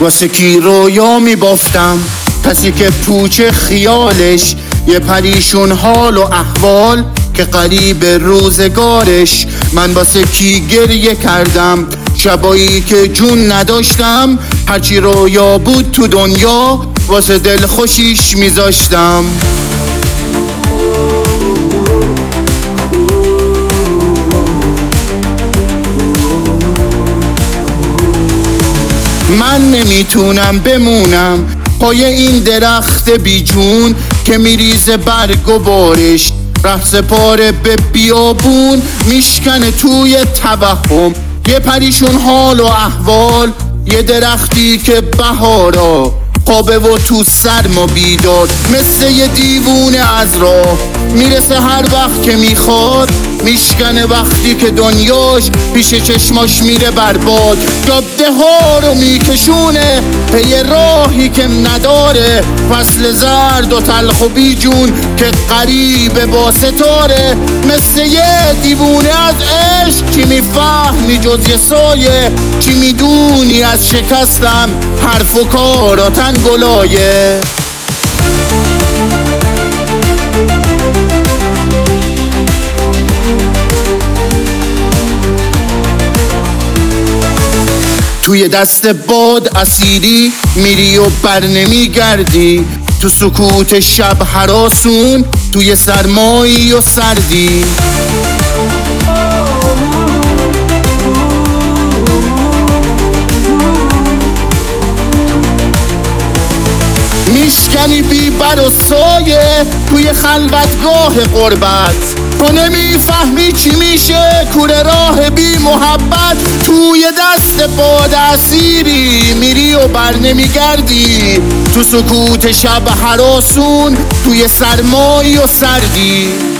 واسه کی رویا میبافتم؟ کسی که پوچ خیالش یه پریشون حال و احوال که قریب روزگارش. من واسه کی گریه کردم شبایی که جون نداشتم؟ هرچی رویا بود تو دنیا واسه دل خوشیش میذاشتم. من نمیتونم بمونم پای این درخت بی جون که میریزه برگ و بارش ره سپاره به بیابون میشکنه توی توهم. یه پریشون حال و احوال، یه درختی که بهارا خوابه و تو سرما بیدار، مثل یه دیوونه از راه میرسه هر وقت که میخواد، میشکنه وقتی که دنیاش پیش چشماش میره برباد. جاده ها رو میکشونه پی راهی که نداره، فصل زرد و تلخ و بیجون که قریبه با ستاره. مثل یه دیوونه از عشق چی میفهمی جز یه سایه، چی میدونی از شکستم حرف و کاراتن گلایه. توی دست باد اسیری میری و بر نمیگردی، تو سکوت شب هراسون، توی سرمایی و سردی. میشکنی بی بر و سایه توی خلوتگاه غربت، تو نمیفهمی چی میشه کوره راه بی محبت. توی دست باد اسیری میری و بر نمیگردی، تو سکوت شب هراسون، توی سرمایی و سردی.